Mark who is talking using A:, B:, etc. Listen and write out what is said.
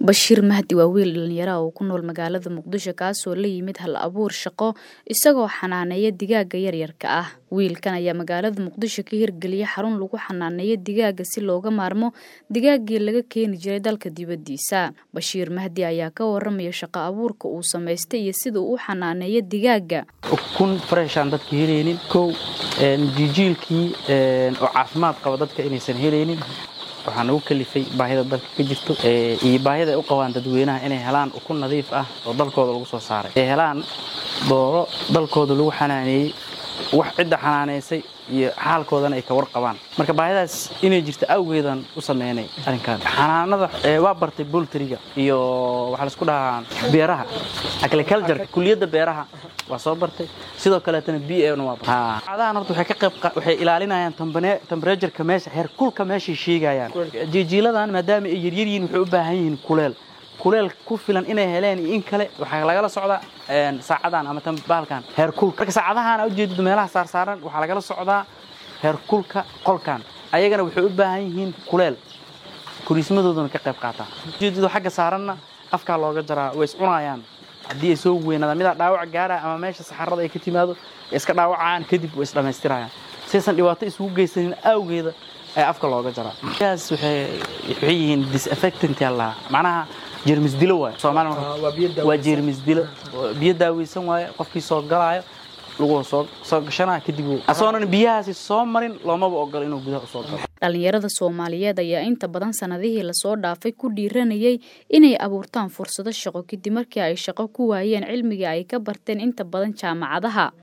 A: Bashir Mahdi waa wiil dhalinyaro ah oo ku nool magaalada Muqdisho kaasoo la yimid hal abuur shaqo isagoo xanaaneeya digaaga yaryarka ah. Wiilkan ayaa magaalada Muqdisho ka hirgeliyay xarun lagu xanaaneeyo digaaga si looga maarmo digaagii laga keeni jiray dalka dibadiisa. Bashir Mahdi ayaa ka waramaya shaqo abuurka uu sameystay iyo sida uu u xanaaneeyo digaaga.
B: Ukun fresh aan dadka helaynin jijiilkii oo caafimaad qaba dadka inaysan helaynin waxaan ugu kalifay baahida dalka ka jirto iyo baahida ay u qabaan dadweynaha inay helaan ukun nadiif ah oo dalkooda lagu soo saaray ay helaan dooro dalkooda lagu xanaaneeyay wax cid xanaaneysay iyo xaalkoodana ay ka warqabaan marka baahidaas inay jirto awgeedan u sameeynay arrinkan xanaanada waa bartay poultry-ga iyo waxa la isku dhahaa beeraha agriculture kulliyadda beeraha waa soo bartay sidoo kale tan BA-na waa bartay cadaan horta waxay ilaalinayaan temperature-ka meesha heer kulka meesha sheegayaan jijiiladan maadaama ay yaryar yihiin waxay u baahan yihiin kuleel ku filan inay heleen in kale waxa laga socdaa saacadan ama tan baalkan heer kulka marka saacadahan u jeedid meelaha saaran waxa laga socdaa heer kulka qolkan ayagana waxay u baahan yihiin kuleel kurismadoodana ka qayb qaata jeedido xagga saaranna afka looga jaraa way iscunayaan hadii ay soo weynada mid dhaawac gaara ama meesha saxarada ay ka timaado iska dhaawacaan kadib way isdhameystirayaan saysan dhibaato isugu geysanin awgeeda ay afka looga jaraa taas waxay yihiin disinfectant yalla macnaha jeermis dilo way Soomaaliya waa jeermis dilo biyo daaweysan way qofkii soo galaayo lagu soo gashanaa kadib asoonan biyahaasi soo marin looma ogol inuu gudaha soo galo.
A: Dhalinyarada Soomaaliyeed ayaa inta badan sanadihii la soo dhaafay ku dhiiranayay inay abuurtaan fursado shaqo kadib markii ay shaqo ku waayeen cilmiga ay ka barteen inta badan jaamacadaha.